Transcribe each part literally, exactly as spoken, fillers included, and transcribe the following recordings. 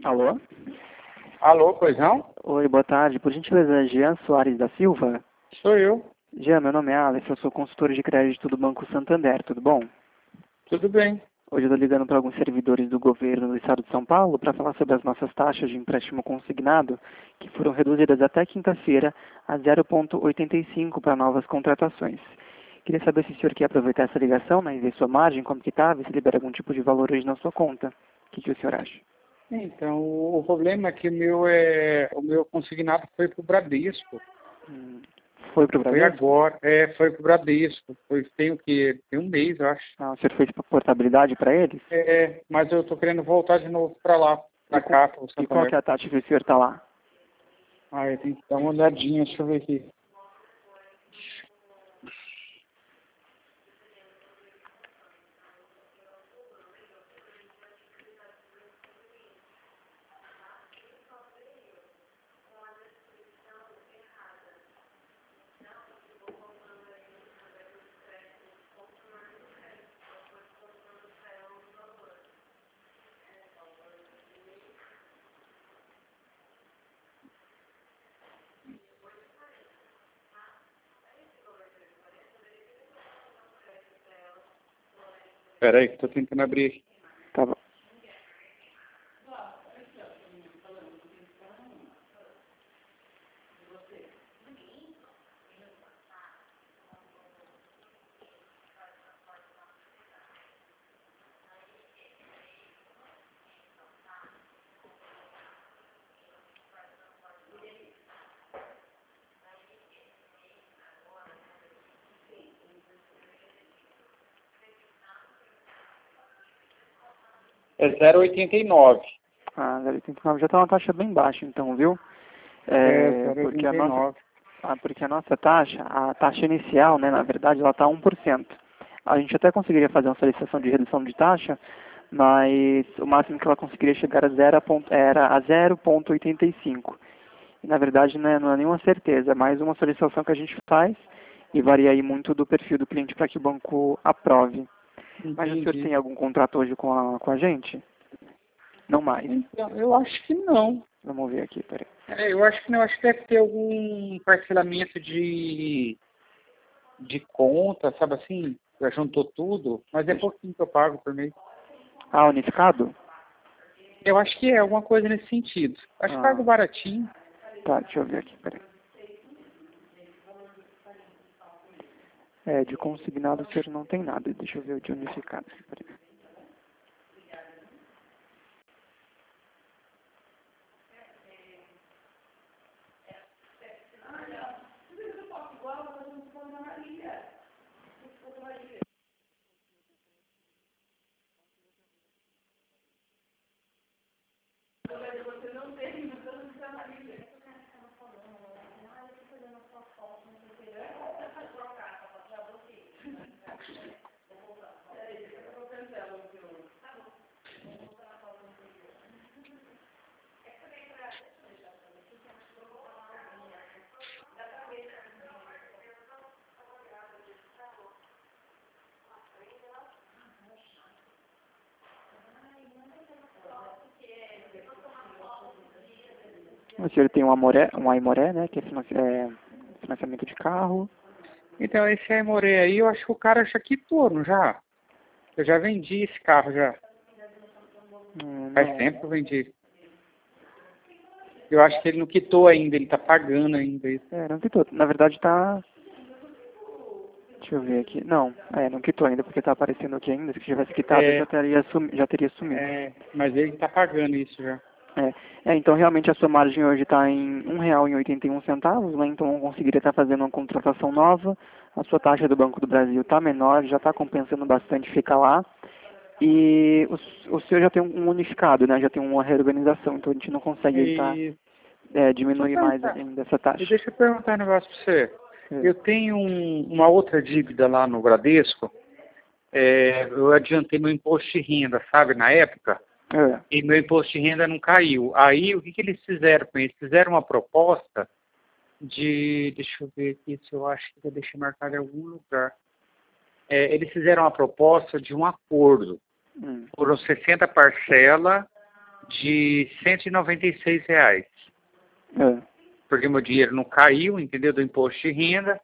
Alô? Alô, pois não? Oi, boa tarde. Por gentileza, Jean Soares da Silva? Sou eu. Jean, meu nome é Alex, eu sou consultor de crédito do Banco Santander, tudo bom? Tudo bem. Hoje eu estou ligando para alguns servidores do governo do estado de São Paulo para falar sobre as nossas taxas de empréstimo consignado, que foram reduzidas até quinta-feira a zero vírgula oitenta e cinco para novas contratações. Queria saber se o senhor quer aproveitar essa ligação, né, e ver sua margem, como que está, ver se libera algum tipo de valor hoje na sua conta. O que, que o senhor acha? Então, o problema é que o meu, é, o meu consignado foi pro Bradesco. Hum, foi para o Foi Bradesco? agora. É, foi pro Bradesco. Foi, tem o quê? Tem um mês, eu acho. Ah, o senhor fez portabilidade para eles? É, mas eu tô querendo voltar de novo pra lá, pra E, com, cá, pro e qual Santander. que é a taxa que o senhor está lá? Ah, eu tenho que dar uma olhadinha, deixa eu ver aqui. Pera aí, que tô tentando abrir aqui. Tá bom. É zero vírgula oitenta e nove. Ah, zero vírgula oitenta e nove já está uma taxa bem baixa, então, viu? É, É, porque a nossa, zero vírgula oitenta e nove. ah, porque a nossa taxa, a taxa inicial, né, na verdade, ela está um por cento. A gente até conseguiria fazer uma solicitação de redução de taxa, mas o máximo que ela conseguiria chegar a zero, ponto- era a zero vírgula oitenta e cinco. E, na verdade, né, não é nenhuma certeza, é mais uma solicitação que a gente faz e varia aí muito do perfil do cliente para que o banco aprove. Mas o senhor Entendi. tem algum contrato hoje com a, com a gente? Não mais. Então, eu acho que não. Vamos ver aqui, peraí. É, eu acho que não, acho que deve ter algum parcelamento de, de conta, sabe assim? Já juntou tudo, mas é pouquinho que eu pago por mês. Ah, unificado? Eu acho que é alguma coisa nesse sentido. Acho que Ah, pago baratinho. tá, deixa eu ver aqui, peraí. É, de consignado o senhor não tem nada. Deixa eu ver o de unificado. Peraí. O senhor tem um Amoré, um Aimoré, né, que é, financi é financiamento de carro. Então, esse Aimoré aí, eu acho que o cara já quitou, não já? Eu já vendi esse carro já. Hum, Faz não, tempo que eu vendi. Eu acho que ele não quitou ainda, ele tá pagando ainda isso. é, não quitou. Na verdade tá... Deixa eu ver aqui. Não, é, não quitou ainda, porque tá aparecendo aqui ainda. Se tivesse quitado, já É, teria, sumi já teria sumido. é, mas ele tá pagando isso já. É, é, então realmente a sua margem hoje está em um real e oitenta e um centavos, né? Então conseguiria estar fazendo uma contratação nova. A sua taxa do Banco do Brasil está menor, já está compensando bastante ficar lá. E o, o senhor já tem um unificado, né? Já tem uma reorganização, então a gente não consegue evitar E é, deixa eu diminuir mais perguntar, ainda essa e taxa. deixa eu perguntar um negócio para você. É. Eu tenho um, uma outra dívida lá no Bradesco. É, eu adiantei meu imposto de renda, sabe, na época, É. e meu imposto de renda não caiu. Aí, o que, que eles fizeram com isso? Fizeram uma proposta de, deixa eu ver aqui se eu acho que eu deixei marcado em algum lugar. É, eles fizeram uma proposta de um acordo. Hum. Foram sessenta parcelas de cento e noventa e seis reais. É. Porque meu dinheiro não caiu, entendeu? Do imposto de renda.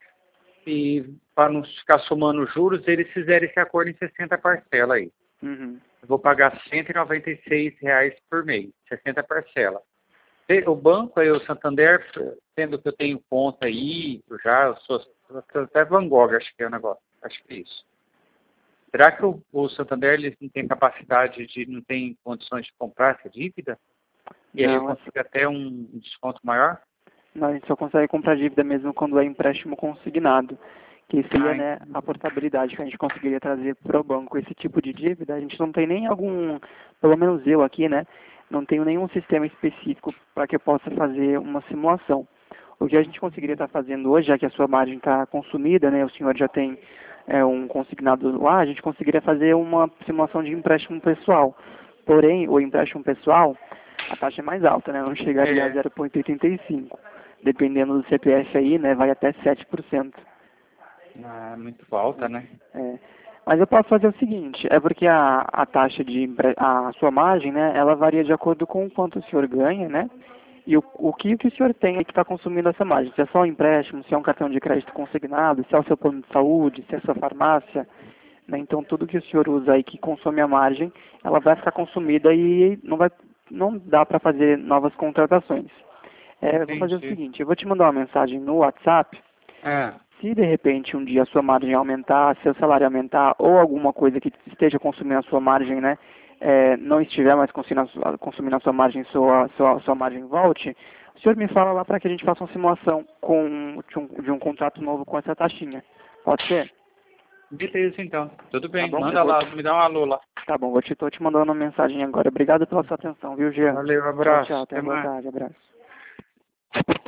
E para não ficar somando juros, eles fizeram esse acordo em sessenta parcelas aí. Uhum. Eu vou pagar cento e noventa e seis reais por mês, sessenta parcelas. O banco aí, o Santander, sendo que eu tenho conta aí, eu já eu sou até Van Gogh, acho que é o negócio. Acho que é isso. Será que o, o Santander eles não tem capacidade de, não tem condições de comprar essa dívida? E aí eu Não, consigo até um desconto maior? não, a gente só consegue comprar dívida mesmo quando é empréstimo consignado, que seria, Ah, né, a portabilidade que a gente conseguiria trazer para o banco. Esse tipo de dívida, a gente não tem nem algum, pelo menos eu aqui, né, não tenho nenhum sistema específico para que eu possa fazer uma simulação. O que a gente conseguiria estar fazendo hoje, já que a sua margem está consumida, né, o senhor já tem é, um consignado lá, a gente conseguiria fazer uma simulação de empréstimo pessoal. Porém, o empréstimo pessoal, a taxa é mais alta, né, não chegaria a é. zero vírgula oitenta e cinco. Dependendo do C P F aí, né, vai até sete por cento. Ah, muito alta, né? É. Mas eu posso fazer o seguinte, é porque a, a taxa de, empre- a sua margem, né, ela varia de acordo com o quanto o senhor ganha, né, e o, o que, que o senhor tem aí que está consumindo essa margem. Se é só um empréstimo, se é um cartão de crédito consignado, se é o seu plano de saúde, se é a sua farmácia, né, então tudo que o senhor usa aí que consome a margem, ela vai ficar consumida e não vai, não dá para fazer novas contratações. É, eu vou fazer o Entendi. seguinte, eu vou te mandar uma mensagem no WhatsApp. Ah, Se de repente um dia a sua margem aumentar, seu salário aumentar ou alguma coisa que esteja consumindo a sua margem, né, é, não estiver mais consumindo a sua, consumindo a sua margem, sua, sua, sua margem volte, o senhor me fala lá para que a gente faça uma simulação com, de, um, de um contrato novo com essa taxinha. Pode ser? beleza, então. Tudo Tá bem. bom? Eu Manda vou, lá, me dá um alô lá. tá bom, vou te, tô te mandando uma mensagem agora. Obrigado pela sua atenção, viu, Jean? Valeu, Tchau, abraço. tchau. Até Tenha boa mais. tarde. Abraço.